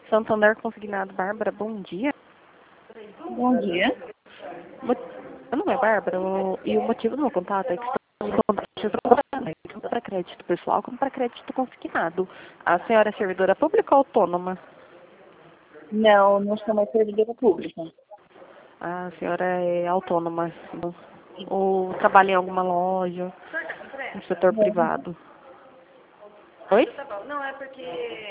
Santander Consignado, Bárbara, bom dia. Bom dia. Meu nome é Bárbara e o motivo do meu contato é que estamos tanto para crédito pessoal como para crédito consignado. A senhora é servidora pública ou autônoma? Não, não sou mais servidora pública. A senhora é autônoma ou trabalha em alguma loja, no setor Não. privado? Oi?